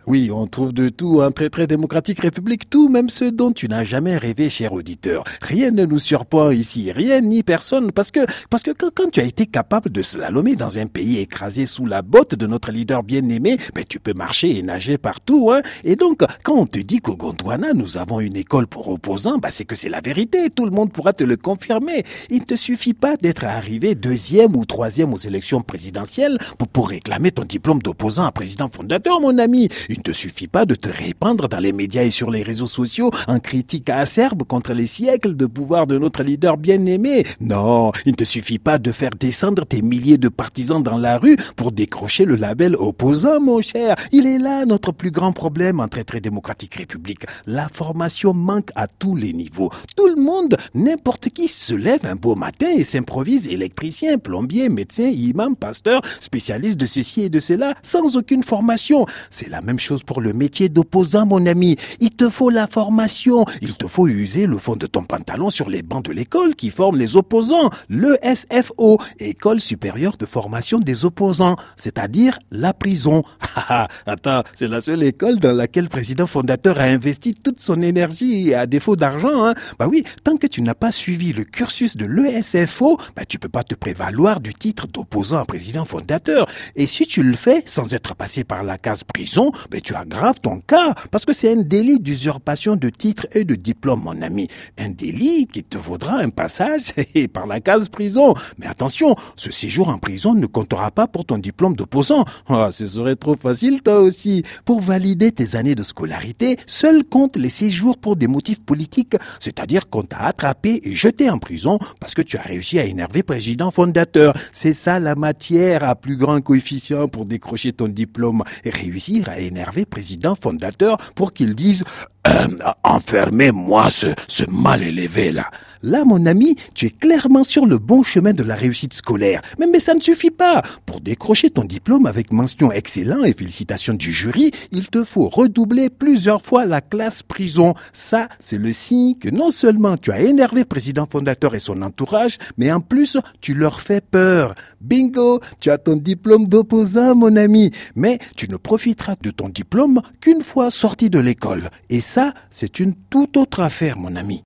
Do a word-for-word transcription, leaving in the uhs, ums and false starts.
Oui, on trouve de tout, un très très démocratique république, tout, même ce dont tu n'as jamais rêvé, cher auditeur. Rien ne nous surprend ici, rien ni personne, parce que parce que quand, quand tu as été capable de slalomer dans un pays écrasé sous la botte de notre leader bien-aimé, ben tu peux marcher et nager partout, hein. Et donc, quand on te dit qu'au Gondwana, nous avons une école pour opposants, ben c'est que c'est la vérité, tout le monde pourra te le confirmer. Il ne te suffit pas d'être arrivé deuxième ou troisième aux élections présidentielles pour, pour réclamer ton diplôme d'opposant à président fondateur, mon ami. Il ne te suffit pas de te répandre dans les médias et sur les réseaux sociaux en critique acerbe contre les siècles de pouvoir de notre leader bien-aimé. Non, il ne te suffit pas de faire descendre tes milliers de partisans dans la rue pour décrocher le label opposant, mon cher. Il est là notre plus grand problème en très très démocratique république. La formation manque à tous les niveaux. Tout le monde, n'importe qui se lève un beau matin et s'improvise électricien, plombier, médecin, imam, pasteur, spécialiste de ceci et de cela, sans aucune formation. C'est la même chose pour le métier d'opposant, mon ami. Il te faut la formation. Il te faut user le fond de ton pantalon sur les bancs de l'école qui forme les opposants. L'E S F O, École supérieure de formation des opposants, c'est-à-dire la prison. Attends, c'est la seule école dans laquelle le président fondateur a investi toute son énergie à défaut d'argent, hein. Bah oui, tant que tu n'as pas suivi le cursus de l'E S F O, bah tu peux pas te prévaloir du titre d'opposant à président fondateur. Et si tu le fais sans être passé par la case prison, bah tu aggraves ton cas, parce que c'est un délit d'usurpation de titre et de diplôme, mon ami. Un délit qui te vaudra un passage par la case prison. Mais attention, ce séjour en prison ne comptera pas pour ton diplôme d'opposant. Ah, ce serait trop facile, toi aussi. Pour valider tes années de scolarité, seuls comptent les séjours pour des motifs politiques, c'est-à-dire qu'on t'a attrapé et jeté en prison parce que tu as réussi à énerver président fondateur. C'est ça la matière à plus grand coefficient pour décrocher ton diplôme. Et réussir à énerver président fondateur pour qu'il dise euh, « Enfermez-moi ce, ce mal élevé là ». Là, mon ami, tu es clairement sur le bon chemin de la réussite scolaire. Mais, mais ça ne suffit pas. Pour décrocher ton diplôme avec mention excellent et félicitations du jury, il te faut redoubler plusieurs fois la classe prison. Ça, c'est le signe que non seulement tu as énervé président fondateur et son entourage, mais en plus, tu leur fais peur. Bingo, tu as ton diplôme d'opposant, mon ami. Mais tu ne profiteras de ton diplôme qu'une fois sorti de l'école. Et ça, c'est une toute autre affaire, mon ami.